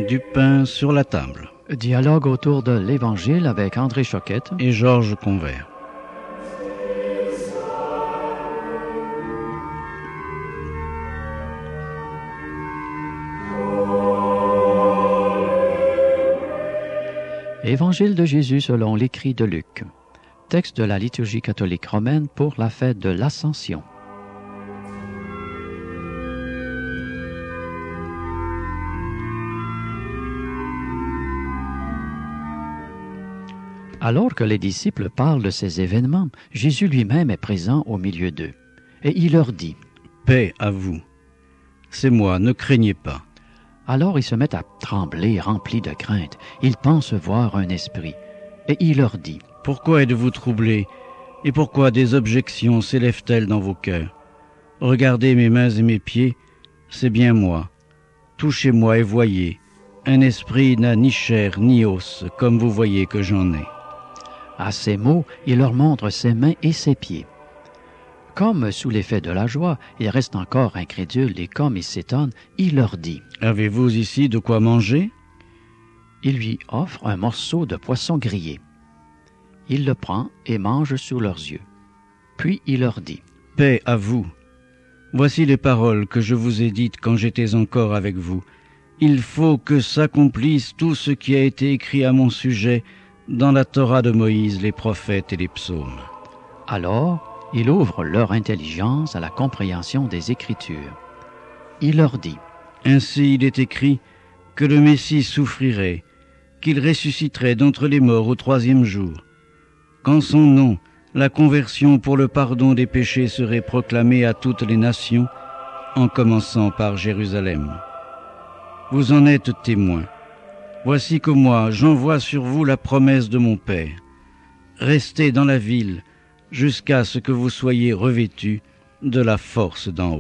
du pain sur la table. Dialogue autour de l'Évangile avec André Choquette et Georges Convert. Évangile de Jésus selon l'écrit de Luc. Texte de la liturgie catholique romaine pour la fête de l'Ascension. Alors que les disciples parlent de ces événements, Jésus lui-même est présent au milieu d'eux. Et il leur dit : « Paix à vous. C'est moi, ne craignez pas. » Alors ils se mettent à trembler, remplis de crainte. Ils pensent voir un esprit. Et il leur dit : « Pourquoi êtes-vous troublés ? Et pourquoi des objections s'élèvent-elles dans vos cœurs ? Regardez mes mains et mes pieds, c'est bien moi. Touchez-moi et voyez. Un esprit n'a ni chair ni os, comme vous voyez que j'en ai. » À ces mots, il leur montre ses mains et ses pieds. Comme sous l'effet de la joie, ils restent encore incrédules et comme ils s'étonnent, il leur dit : « Avez-vous ici de quoi manger ? » Il lui offre un morceau de poisson grillé. Il le prend et mange sous leurs yeux. Puis il leur dit : « Paix à vous. Voici les paroles que je vous ai dites quand j'étais encore avec vous. Il faut que s'accomplisse tout ce qui a été écrit à mon sujet dans la Torah de Moïse, les prophètes et les psaumes. » Alors, il ouvre leur intelligence à la compréhension des Écritures. Il leur dit : « Ainsi il est écrit que le Messie souffrirait, qu'il ressusciterait d'entre les morts au 3e jour, qu'en son nom, la conversion pour le pardon des péchés serait proclamée à toutes les nations, en commençant par Jérusalem. Vous en êtes témoins. Voici que moi, j'envoie sur vous la promesse de mon Père. Restez dans la ville jusqu'à ce que vous soyez revêtus de la force d'en haut. »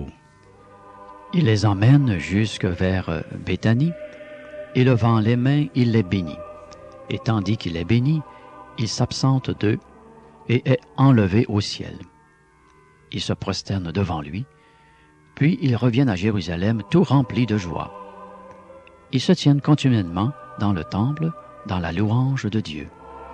Il les emmène jusque vers Béthanie, et levant les mains, il les bénit. Et tandis qu'il les bénit, il s'absente d'eux et est enlevé au ciel. Ils se prosternent devant lui, puis ils reviennent à Jérusalem tout remplis de joie. Ils se tiennent continuellement dans le temple, dans la louange de Dieu.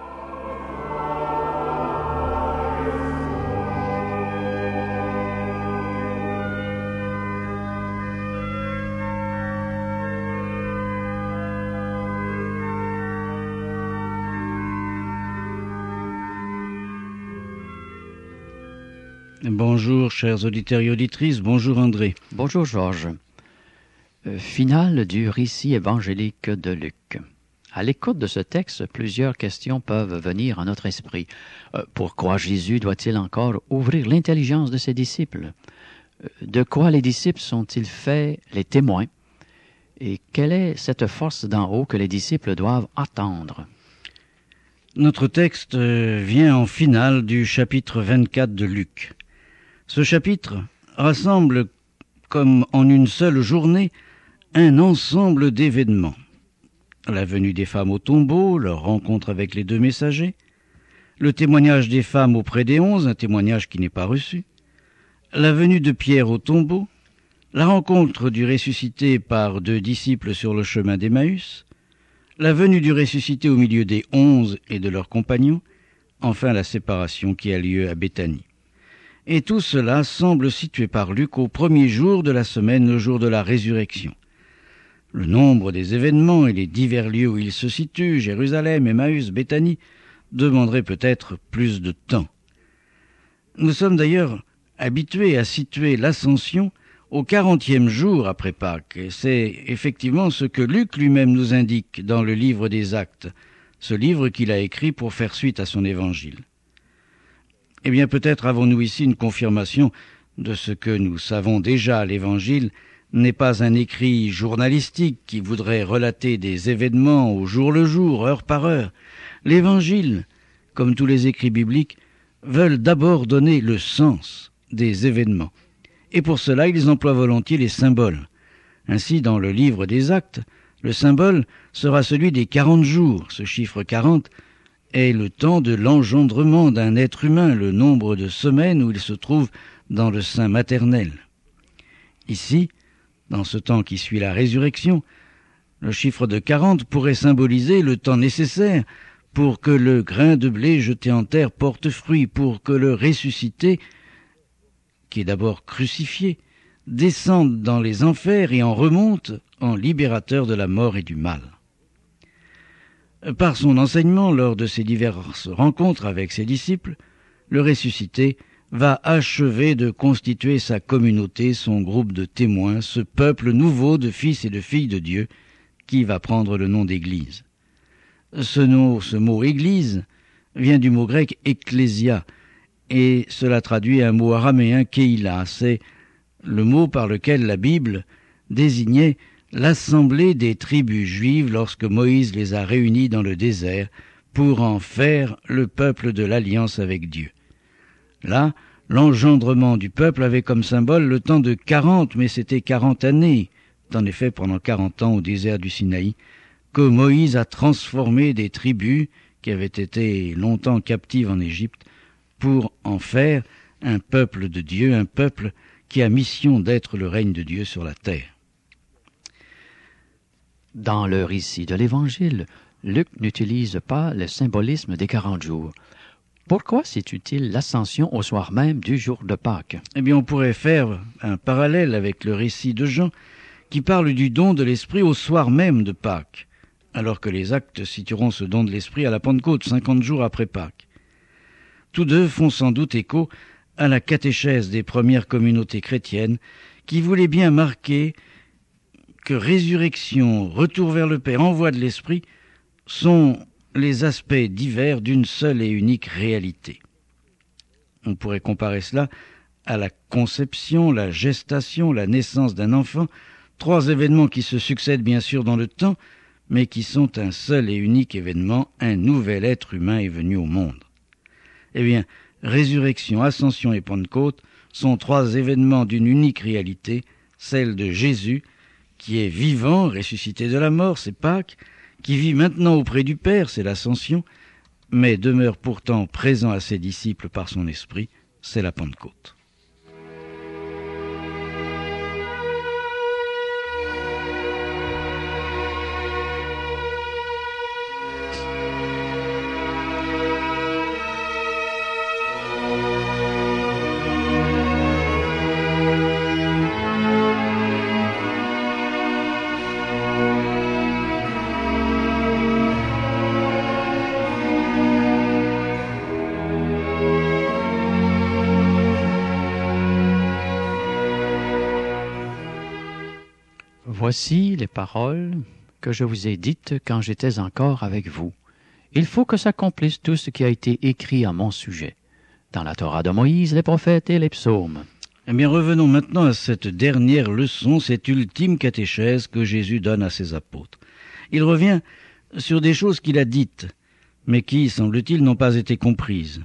Bonjour, chers auditeurs et auditrices. Bonjour, André. Bonjour, Georges. Finale du récit évangélique de Luc. À l'écoute de ce texte, plusieurs questions peuvent venir à notre esprit. Pourquoi Jésus doit-il encore ouvrir l'intelligence de ses disciples? De quoi les disciples sont-ils faits les témoins? Et quelle est cette force d'en haut que les disciples doivent attendre? Notre texte vient en finale du chapitre 24 de Luc. Ce chapitre rassemble, comme en une seule journée, un ensemble d'événements. La venue des femmes au tombeau, leur rencontre avec les 2 messagers, le témoignage des femmes auprès des 11, un témoignage qui n'est pas reçu, la venue de Pierre au tombeau, la rencontre du ressuscité par 2 disciples sur le chemin d'Emmaüs, la venue du ressuscité au milieu des 11 et de leurs compagnons, enfin la séparation qui a lieu à Béthanie. Et tout cela semble situé par Luc au 1er jour de la semaine, le jour de la résurrection. Le nombre des événements et les divers lieux où ils se situent, Jérusalem, Emmaüs, Béthanie, demanderaient peut-être plus de temps. Nous sommes d'ailleurs habitués à situer l'Ascension au 40e jour après Pâques, et c'est effectivement ce que Luc lui-même nous indique dans le livre des Actes, ce livre qu'il a écrit pour faire suite à son évangile. Eh bien, peut-être avons-nous ici une confirmation de ce que nous savons déjà. L'évangile n'est pas un écrit journalistique qui voudrait relater des événements au jour le jour, heure par heure. L'évangile, comme tous les écrits bibliques, veulent d'abord donner le sens des événements. Et pour cela, ils emploient volontiers les symboles. Ainsi, dans le livre des Actes, le symbole sera celui des 40 jours. Ce chiffre 40 est le temps de l'engendrement d'un être humain, le nombre de semaines où il se trouve dans le sein maternel. Ici, dans ce temps qui suit la résurrection, Le chiffre de 40 pourrait symboliser le temps nécessaire pour que le grain de blé jeté en terre porte fruit, pour que le ressuscité, qui est d'abord crucifié, descende dans les enfers et en remonte en libérateur de la mort et du mal. Par son enseignement, lors de ses diverses rencontres avec ses disciples, le ressuscité va achever de constituer sa communauté, son groupe de témoins, ce peuple nouveau de fils et de filles de Dieu, qui va prendre le nom d'Église. Ce mot « Église » vient du mot grec « ecclésia » et cela traduit un mot araméen « keïla ». C'est le mot par lequel la Bible désignait l'assemblée des tribus juives lorsque Moïse les a réunies dans le désert pour en faire le peuple de l'alliance avec Dieu. Là, l'engendrement du peuple avait comme symbole le temps de 40, mais c'était 40 années. En effet, pendant 40 ans au désert du Sinaï, que Moïse a transformé des tribus qui avaient été longtemps captives en Égypte pour en faire un peuple de Dieu, un peuple qui a mission d'être le règne de Dieu sur la terre. Dans le récit de l'Évangile, Luc n'utilise pas le symbolisme des 40 jours. Pourquoi situe-t-il l'ascension au soir même du jour de Pâques? Eh bien, on pourrait faire un parallèle avec le récit de Jean, qui parle du don de l'Esprit au soir même de Pâques, alors que les actes situeront ce don de l'Esprit à la Pentecôte, 50 jours après Pâques. Tous deux font sans doute écho à la catéchèse des premières communautés chrétiennes, qui voulaient bien marquer que résurrection, retour vers le Père, envoi de l'Esprit sont les aspects divers d'une seule et unique réalité. On pourrait comparer cela à la conception, la gestation, la naissance d'un enfant, 3 événements qui se succèdent bien sûr dans le temps, mais qui sont un seul et unique événement, un nouvel être humain est venu au monde. Eh bien, résurrection, ascension et Pentecôte sont 3 événements d'une unique réalité, celle de Jésus, qui est vivant, ressuscité de la mort, c'est Pâques, qui vit maintenant auprès du Père, c'est l'Ascension, mais demeure pourtant présent à ses disciples par son esprit, c'est la Pentecôte. Voici les paroles que je vous ai dites quand j'étais encore avec vous. Il faut que s'accomplisse tout ce qui a été écrit à mon sujet, dans la Torah de Moïse, les prophètes et les psaumes. Eh bien, revenons maintenant à cette dernière leçon, cette ultime catéchèse que Jésus donne à ses apôtres. Il revient sur des choses qu'il a dites, mais qui, semble-t-il, n'ont pas été comprises.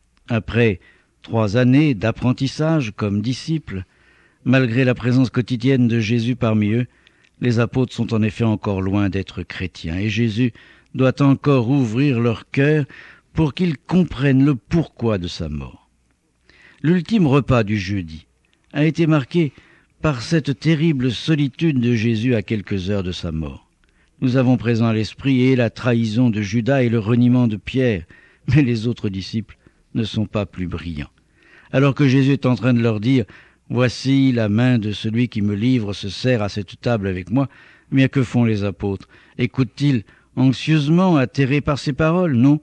Après 3 années d'apprentissage comme disciples, malgré la présence quotidienne de Jésus parmi eux, les apôtres sont en effet encore loin d'être chrétiens, et Jésus doit encore ouvrir leur cœur pour qu'ils comprennent le pourquoi de sa mort. L'ultime repas du jeudi a été marqué par cette terrible solitude de Jésus à quelques heures de sa mort. Nous avons présent à l'esprit et la trahison de Judas et le reniement de Pierre, mais les autres disciples ne sont pas plus brillants. Alors que Jésus est en train de leur dire « Voici la main de celui qui me livre se serre à cette table avec moi », bien que font les apôtres? Écoutent-ils anxieusement, atterrés par ces paroles? Non.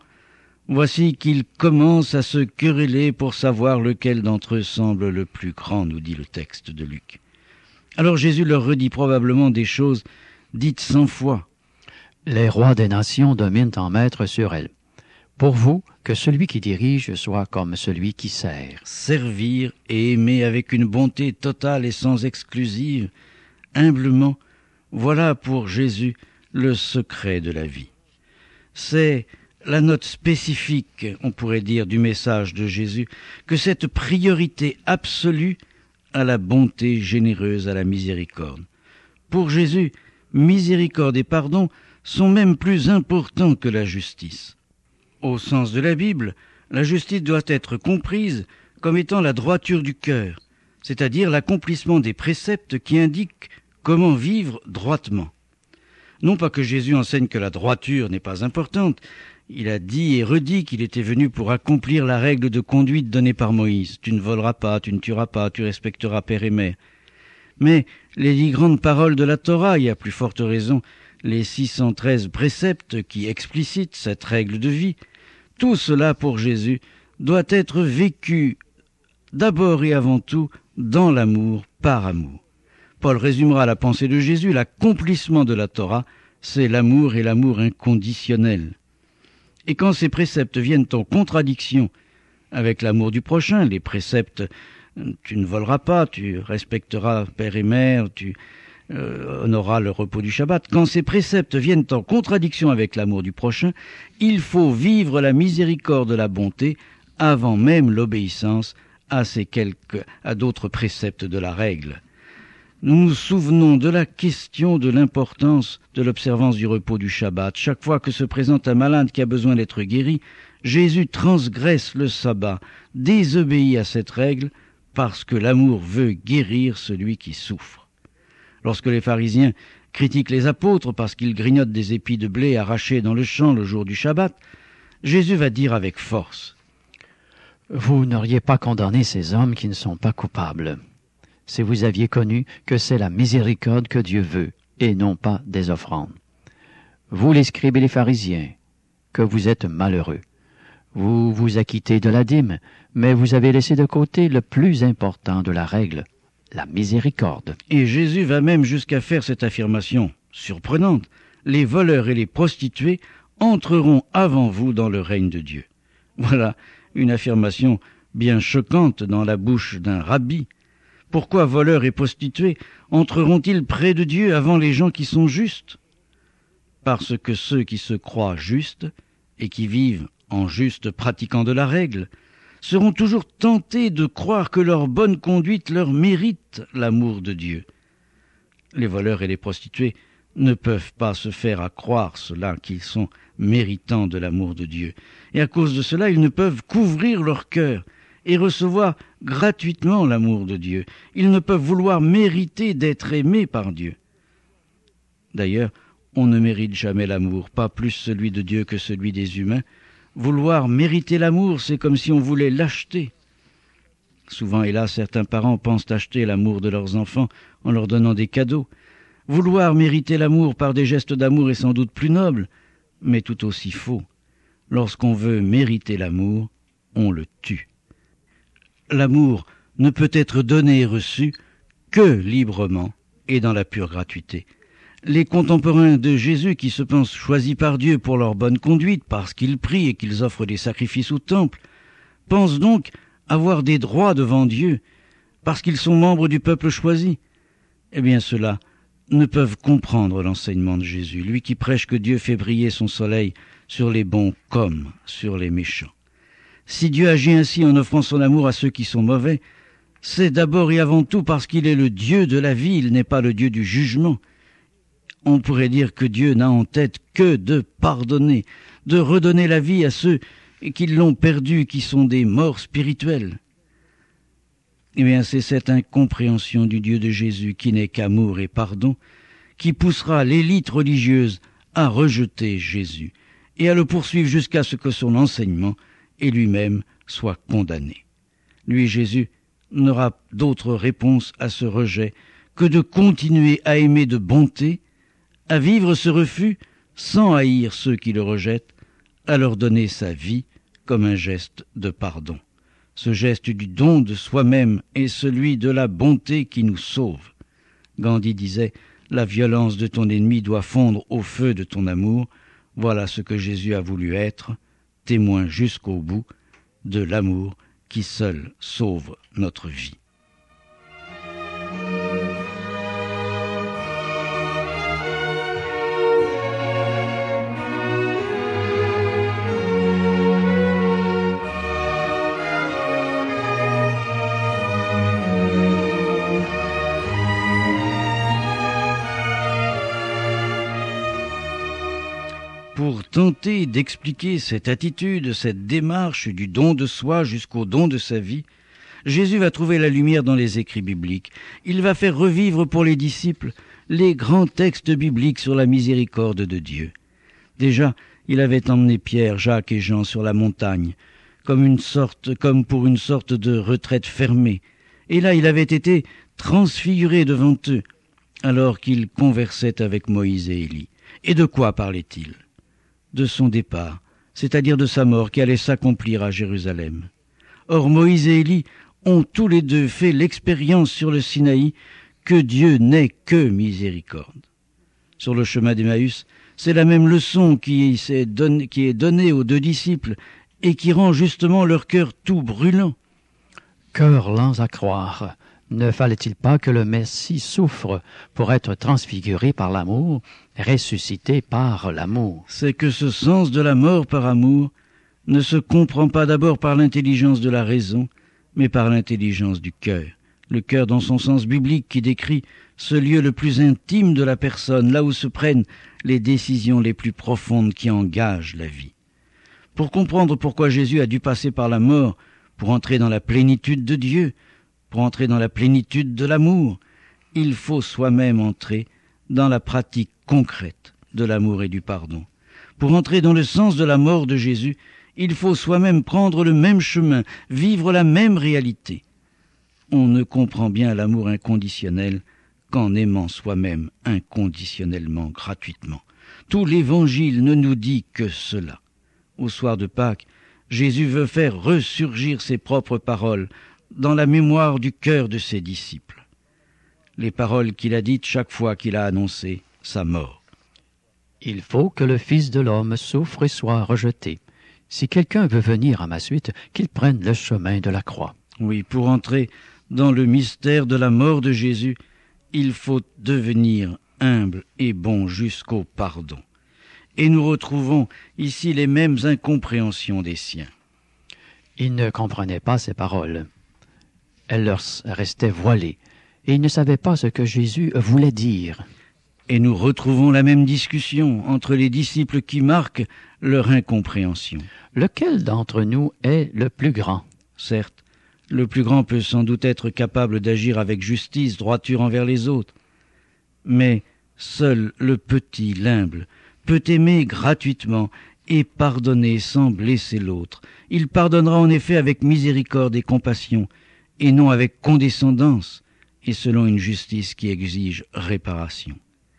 Voici qu'ils commencent à se quereller pour savoir lequel d'entre eux semble le plus grand, nous dit le texte de Luc. Alors Jésus leur redit probablement des choses dites 100 fois. Les rois des nations dominent en maître sur elles. Pour vous, que celui qui dirige soit comme celui qui sert. Servir et aimer avec une bonté totale et sans exclusive, humblement, voilà pour Jésus le secret de la vie. C'est la note spécifique, on pourrait dire, du message de Jésus, que cette priorité absolue à la bonté généreuse, à la miséricorde. Pour Jésus, miséricorde et pardon sont même plus importants que la justice. Au sens de la Bible, la justice doit être comprise comme étant la droiture du cœur, c'est-à-dire l'accomplissement des préceptes qui indiquent comment vivre droitement. Non pas que Jésus enseigne que la droiture n'est pas importante. Il a dit et redit qu'il était venu pour accomplir la règle de conduite donnée par Moïse. Tu ne voleras pas, tu ne tueras pas, tu respecteras père et mère. Mais les 10 grandes paroles de la Torah, et à plus forte raison, les 613 préceptes qui explicitent cette règle de vie, tout cela pour Jésus doit être vécu d'abord et avant tout dans l'amour, par amour. Paul résumera la pensée de Jésus, l'accomplissement de la Torah, c'est l'amour et l'amour inconditionnel. Et quand ces préceptes viennent en contradiction avec l'amour du prochain, les préceptes « tu ne voleras pas, tu respecteras père et mère, tu honoreras le repos du Shabbat », quand ces préceptes viennent en contradiction avec l'amour du prochain, il faut vivre la miséricorde, la bonté, avant même l'obéissance à d'autres préceptes de la règle. Nous nous souvenons de la question de l'importance de l'observance du repos du Shabbat. Chaque fois que se présente un malade qui a besoin d'être guéri, Jésus transgresse le sabbat, désobéit à cette règle, parce que l'amour veut guérir celui qui souffre. Lorsque les pharisiens critiquent les apôtres parce qu'ils grignotent des épis de blé arrachés dans le champ le jour du Shabbat, Jésus va dire avec force : « Vous n'auriez pas condamné ces hommes qui ne sont pas coupables, si vous aviez connu que c'est la miséricorde que Dieu veut, et non pas des offrandes. Vous les scribes et les pharisiens, que vous êtes malheureux. Vous vous acquittez de la dîme, mais vous avez laissé de côté le plus important de la règle, la miséricorde. » Et Jésus va même jusqu'à faire cette affirmation surprenante : les voleurs et les prostituées entreront avant vous dans le règne de Dieu. Voilà une affirmation bien choquante dans la bouche d'un rabbi. Pourquoi voleurs et prostituées entreront-ils près de Dieu avant les gens qui sont justes ? Parce que ceux qui se croient justes et qui vivent en juste pratiquant de la règle seront toujours tentés de croire que leur bonne conduite leur mérite l'amour de Dieu. Les voleurs et les prostituées ne peuvent pas se faire à croire cela, qu'ils sont méritants de l'amour de Dieu. Et à cause de cela, ils ne peuvent qu'ouvrir leur cœur et recevoir gratuitement l'amour de Dieu. Ils ne peuvent vouloir mériter d'être aimés par Dieu. D'ailleurs, on ne mérite jamais l'amour, pas plus celui de Dieu que celui des humains. Vouloir mériter l'amour, c'est comme si on voulait l'acheter. Souvent, hélas, certains parents pensent acheter l'amour de leurs enfants en leur donnant des cadeaux. Vouloir mériter l'amour par des gestes d'amour est sans doute plus noble, mais tout aussi faux. Lorsqu'on veut mériter l'amour, on le tue. L'amour ne peut être donné et reçu que librement et dans la pure gratuité. Les contemporains de Jésus qui se pensent choisis par Dieu pour leur bonne conduite, parce qu'ils prient et qu'ils offrent des sacrifices au temple, pensent donc avoir des droits devant Dieu, parce qu'ils sont membres du peuple choisi. Eh bien, ceux-là ne peuvent comprendre l'enseignement de Jésus, lui qui prêche que Dieu fait briller son soleil sur les bons comme sur les méchants. Si Dieu agit ainsi en offrant son amour à ceux qui sont mauvais, c'est d'abord et avant tout parce qu'il est le Dieu de la vie, il n'est pas le Dieu du jugement. On pourrait dire que Dieu n'a en tête que de pardonner, de redonner la vie à ceux qui l'ont perdu, qui sont des morts spirituels. Eh bien, c'est cette incompréhension du Dieu de Jésus qui n'est qu'amour et pardon, qui poussera l'élite religieuse à rejeter Jésus et à le poursuivre jusqu'à ce que son enseignement et lui-même soit condamné. Lui, Jésus, n'aura d'autre réponse à ce rejet que de continuer à aimer de bonté, à vivre ce refus sans haïr ceux qui le rejettent, à leur donner sa vie comme un geste de pardon. Ce geste du don de soi-même est celui de la bonté qui nous sauve. Gandhi disait « La violence de ton ennemi doit fondre au feu de ton amour ». Voilà ce que Jésus a voulu être, témoin jusqu'au bout de l'amour qui seul sauve notre vie. Pour tenter d'expliquer cette attitude, cette démarche du don de soi jusqu'au don de sa vie, Jésus va trouver la lumière dans les écrits bibliques. Il va faire revivre pour les disciples les grands textes bibliques sur la miséricorde de Dieu. Déjà, il avait emmené Pierre, Jacques et Jean sur la montagne, comme pour une sorte de retraite fermée. Et là, il avait été transfiguré devant eux, alors qu'il conversait avec Moïse et Élie. Et de quoi parlait-il? De son départ, c'est-à-dire de sa mort qui allait s'accomplir à Jérusalem. Or, Moïse et Élie ont tous les deux fait l'expérience sur le Sinaï que Dieu n'est que miséricorde. Sur le chemin d'Emmaüs, c'est la même leçon qui est donnée aux deux disciples et qui rend justement leur cœur tout brûlant. Cœur lents à croire, ne fallait-il pas que le Messie souffre pour être transfiguré par l'amour, ressuscité par l'amour? C'est que ce sens de la mort par amour ne se comprend pas d'abord par l'intelligence de la raison, mais par l'intelligence du cœur. Le cœur dans son sens biblique qui décrit ce lieu le plus intime de la personne, là où se prennent les décisions les plus profondes qui engagent la vie. Pour comprendre pourquoi Jésus a dû passer par la mort, pour entrer dans la plénitude de Dieu, pour entrer dans la plénitude de l'amour, il faut soi-même entrer dans la pratique concrète de l'amour et du pardon. Pour entrer dans le sens de la mort de Jésus, il faut soi-même prendre le même chemin, vivre la même réalité. On ne comprend bien l'amour inconditionnel qu'en aimant soi-même inconditionnellement, gratuitement. Tout l'Évangile ne nous dit que cela. Au soir de Pâques, Jésus veut faire ressurgir ses propres paroles dans la mémoire du cœur de ses disciples. Les paroles qu'il a dites chaque fois qu'il a annoncé sa mort. Il faut que le Fils de l'homme souffre et soit rejeté. Si quelqu'un veut venir à ma suite, qu'il prenne le chemin de la croix. Oui, pour entrer dans le mystère de la mort de Jésus, il faut devenir humble et bon jusqu'au pardon. Et nous retrouvons ici les mêmes incompréhensions des siens. Ils ne comprenaient pas ces paroles. Elles leur restaient voilées, et ils ne savaient pas ce que Jésus voulait dire. Et nous retrouvons la même discussion entre les disciples qui marquent leur incompréhension. Lequel d'entre nous est le plus grand? Certes, le plus grand peut sans doute être capable d'agir avec justice, droiture envers les autres. Mais seul le petit, l'humble, peut aimer gratuitement et pardonner sans blesser l'autre. Il pardonnera en effet avec miséricorde et compassion, et non avec condescendance, et selon une justice qui exige réparation.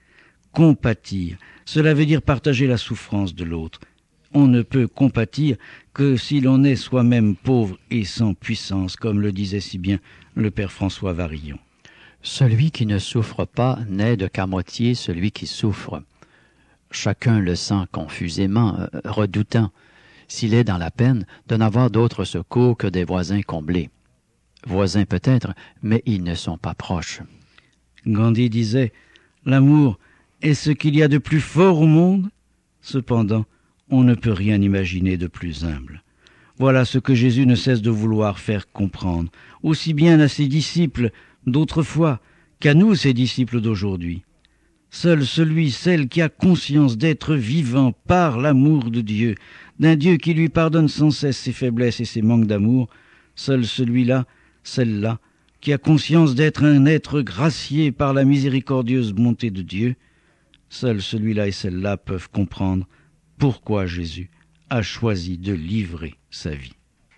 Compatir, cela veut dire partager la souffrance de l'autre. On ne peut compatir que si l'on est soi-même pauvre et sans puissance, comme le disait si bien le père François Varillon. Celui qui ne souffre pas n'aide qu'à moitié celui qui souffre. Chacun le sent confusément, redoutant, s'il est dans la peine, de n'avoir d'autre secours que des voisins comblés. Voisins peut-être, mais ils ne sont pas proches. Gandhi disait « L'amour est ce qu'il y a de plus fort au monde. Cependant, on ne peut rien imaginer de plus humble. » Voilà ce que Jésus ne cesse de vouloir faire comprendre, aussi bien à ses disciples d'autrefois qu'à nous, ses disciples d'aujourd'hui. Seul celle qui a conscience d'être vivant par l'amour de Dieu, d'un Dieu qui lui pardonne sans cesse ses faiblesses et ses manques d'amour, seul celui-là, celle-là, qui a conscience d'être un être gracié par la miséricordieuse bonté de Dieu, seul celui-là et celle-là peuvent comprendre pourquoi Jésus a choisi de livrer sa vie.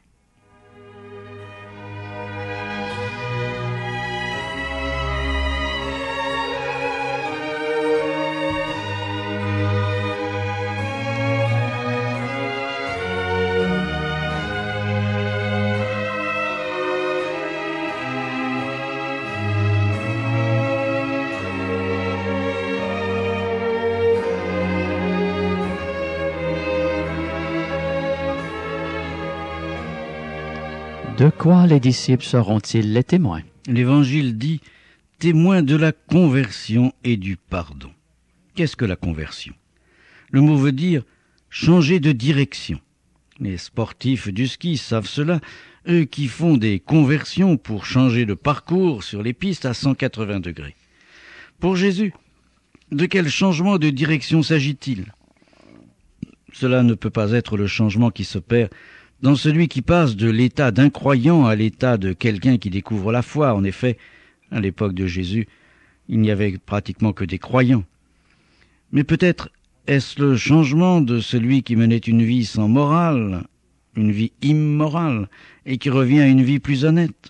De quoi les disciples seront-ils les témoins? L'Évangile dit « témoins de la conversion et du pardon ». Qu'est-ce que la conversion? Le mot veut dire « changer de direction ». Les sportifs du ski savent cela, eux qui font des conversions pour changer de parcours sur les pistes à 180 degrés. Pour Jésus, de quel changement de direction s'agit-il? Cela ne peut pas être le changement qui s'opère dans celui qui passe de l'état d'incroyant à l'état de quelqu'un qui découvre la foi. En effet, à l'époque de Jésus, Il n'y avait pratiquement que des croyants. Mais peut-être est-ce le changement de celui qui menait une vie sans morale, une vie immorale, et qui revient à une vie plus honnête.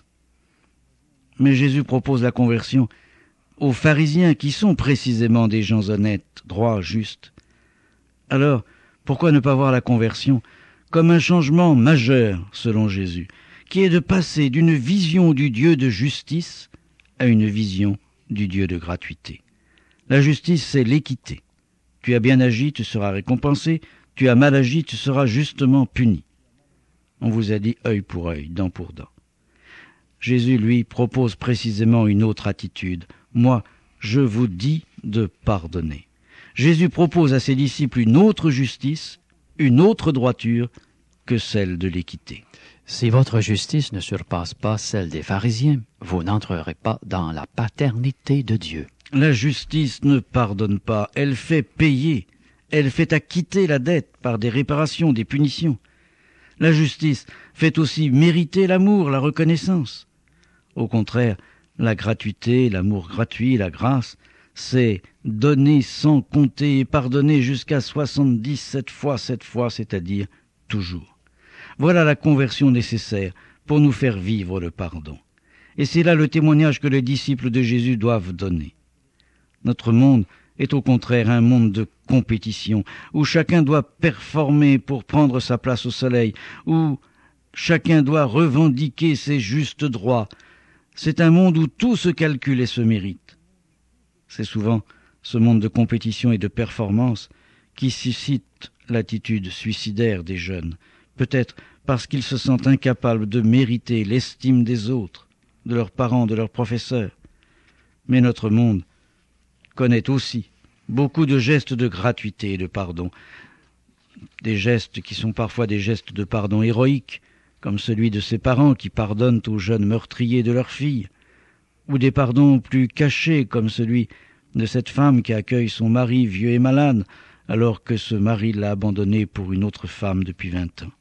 Mais Jésus propose la conversion aux pharisiens qui sont précisément des gens honnêtes, droits, justes. Alors, pourquoi ne pas voir la conversion comme un changement majeur, selon Jésus, qui est de passer d'une vision du Dieu de justice à une vision du Dieu de gratuité. La justice, c'est l'équité. Tu as bien agi, tu seras récompensé. Tu as mal agi, tu seras justement puni. On vous a dit œil pour œil, dent pour dent. Jésus, lui, propose précisément une autre attitude. Moi, je vous dis de pardonner. Jésus propose à ses disciples une autre justice, une autre droiture que celle de l'équité. Si votre justice ne surpasse pas celle des pharisiens, vous n'entrerez pas dans la paternité de Dieu. La justice ne pardonne pas, elle fait payer, elle fait acquitter la dette par des réparations, des punitions. La justice fait aussi mériter l'amour, la reconnaissance. Au contraire, la gratuité, l'amour gratuit, la grâce, c'est donner sans compter et pardonner jusqu'à 77 fois, c'est-à-dire toujours. Voilà la conversion nécessaire pour nous faire vivre le pardon. Et c'est là le témoignage que les disciples de Jésus doivent donner. Notre monde est au contraire un monde de compétition, où chacun doit performer pour prendre sa place au soleil, où chacun doit revendiquer ses justes droits. C'est un monde où tout se calcule et se mérite. C'est souvent ce monde de compétition et de performance qui suscite l'attitude suicidaire des jeunes, peut-être parce qu'ils se sentent incapables de mériter l'estime des autres, de leurs parents, de leurs professeurs. Mais notre monde connaît aussi beaucoup de gestes de gratuité et de pardon, des gestes qui sont parfois des gestes de pardon héroïques, comme celui de ces parents qui pardonnent aux jeunes meurtriers de leur fille, ou des pardons plus cachés, comme celui de cette femme qui accueille son mari vieux et malade, alors que ce mari l'a abandonné pour une autre femme depuis 20 ans.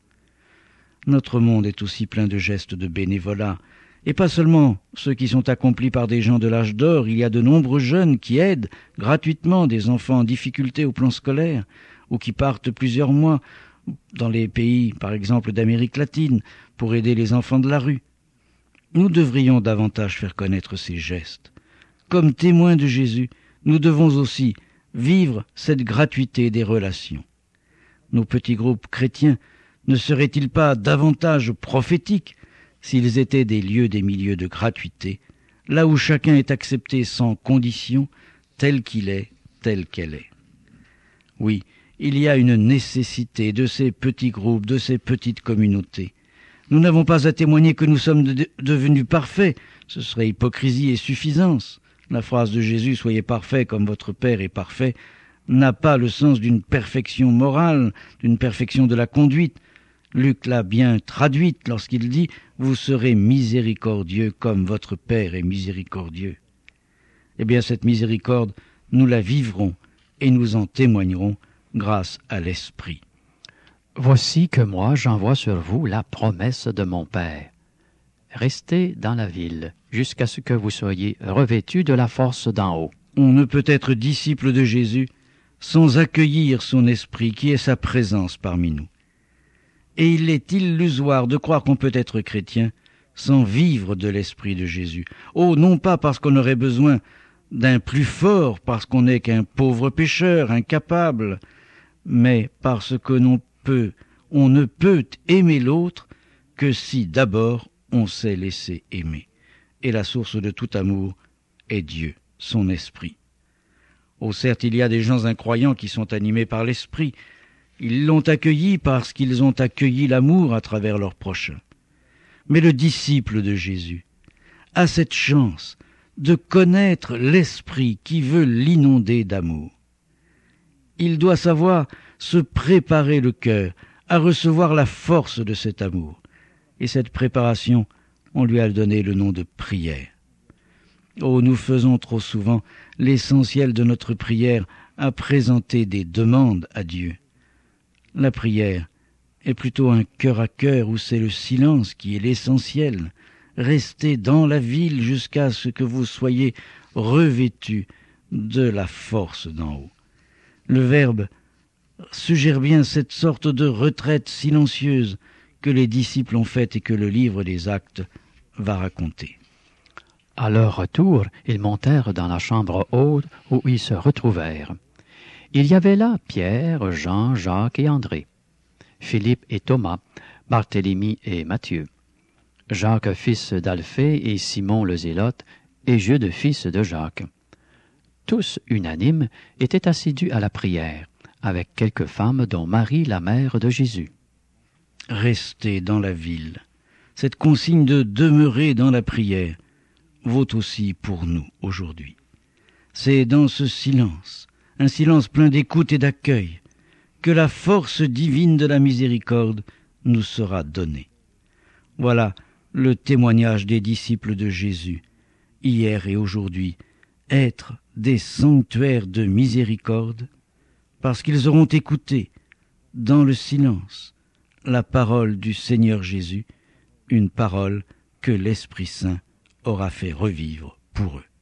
Notre monde est aussi plein de gestes de bénévolat, et pas seulement ceux qui sont accomplis par des gens de l'âge d'or. Il y a de nombreux jeunes qui aident gratuitement des enfants en difficulté au plan scolaire, ou qui partent plusieurs mois dans les pays, par exemple, d'Amérique latine, pour aider les enfants de la rue. Nous devrions davantage faire connaître ces gestes. Comme témoins de Jésus, nous devons aussi vivre cette gratuité des relations. Nos petits groupes chrétiens ne seraient-ils pas davantage prophétiques s'ils étaient des lieux, des milieux de gratuité, là où chacun est accepté sans condition, tel qu'il est, tel qu'elle est? Oui, il y a une nécessité de ces petits groupes, de ces petites communautés. Nous n'avons pas à témoigner que nous sommes devenus parfaits, ce serait hypocrisie et suffisance. La phrase de Jésus « Soyez parfaits comme votre Père est parfait » n'a pas le sens d'une perfection morale, d'une perfection de la conduite. Luc l'a bien traduite lorsqu'il dit « Vous serez miséricordieux comme votre Père est miséricordieux ». Eh bien, cette miséricorde, nous la vivrons et nous en témoignerons grâce à l'Esprit. Voici que moi j'envoie sur vous la promesse de mon Père. Restez dans la ville jusqu'à ce que vous soyez revêtus de la force d'en haut. On ne peut être disciple de Jésus sans accueillir son Esprit qui est sa présence parmi nous. Et il est illusoire de croire qu'on peut être chrétien sans vivre de l'Esprit de Jésus. Oh, non pas parce qu'on aurait besoin d'un plus fort, parce qu'on n'est qu'un pauvre pécheur, incapable, mais parce que on ne peut aimer l'autre que si d'abord on s'est laissé aimer. Et la source de tout amour est Dieu, son Esprit. Oh, certes, il y a des gens incroyants qui sont animés par l'Esprit. Ils l'ont accueilli parce qu'ils ont accueilli l'amour à travers leur prochain. Mais le disciple de Jésus a cette chance de connaître l'Esprit qui veut l'inonder d'amour. Il doit savoir se préparer le cœur à recevoir la force de cet amour. Et cette préparation, on lui a donné le nom de prière. Oh, nous faisons trop souvent l'essentiel de notre prière à présenter des demandes à Dieu. La prière est plutôt un cœur à cœur où c'est le silence qui est l'essentiel, restez dans la ville jusqu'à ce que vous soyez revêtus de la force d'en haut. Le Verbe suggère bien cette sorte de retraite silencieuse que les disciples ont faite et que le livre des Actes va raconter. À leur retour, ils montèrent dans la chambre haute où ils se retrouvèrent. Il y avait là Pierre, Jean, Jacques et André, Philippe et Thomas, Barthélemy et Matthieu, Jacques fils d'Alphée et Simon le Zélote, et Jude fils de Jacques. Tous, unanimes, étaient assidus à la prière, avec quelques femmes dont Marie, la mère de Jésus. Restez dans la ville. Cette consigne de demeurer dans la prière vaut aussi pour nous aujourd'hui. C'est dans ce silence, un silence plein d'écoute et d'accueil, que la force divine de la miséricorde nous sera donnée. Voilà le témoignage des disciples de Jésus, hier et aujourd'hui, être des sanctuaires de miséricorde, parce qu'ils auront écouté, dans le silence, la parole du Seigneur Jésus, une parole que l'Esprit Saint aura fait revivre pour eux.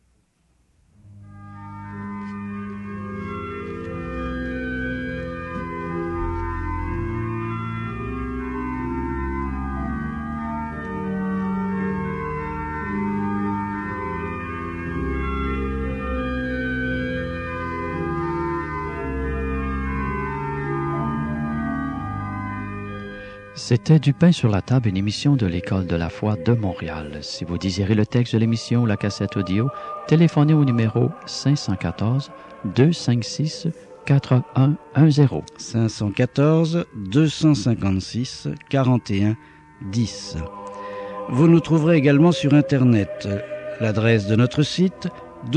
C'était Du pain sur la table, une émission de l'École de la foi de Montréal. Si vous désirez le texte de l'émission ou la cassette audio, téléphonez au numéro 514-256-4110. 514-256-4110. Vous nous trouverez également sur Internet. L'adresse de notre site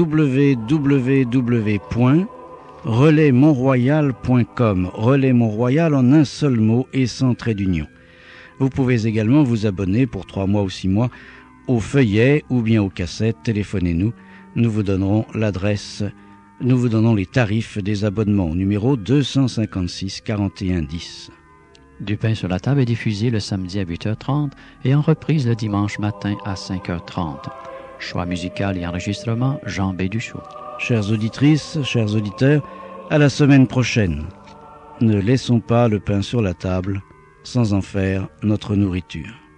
www.relaismontroyal.com. Relais Mont-Royal en un seul mot et sans trait d'union. Vous pouvez également vous abonner pour 3 mois ou 6 mois au feuillet ou bien aux cassettes. Téléphonez-nous. Nous vous donnerons l'adresse. Nous vous donnons les tarifs des abonnements au numéro 256 41 10. Du pain sur la table est diffusé le samedi à 8h30 et en reprise le dimanche matin à 5h30. Choix musical et enregistrement, Jean Béduchot. Chères auditrices, chers auditeurs, à la semaine prochaine. Ne laissons pas le pain sur la table sans en faire notre nourriture.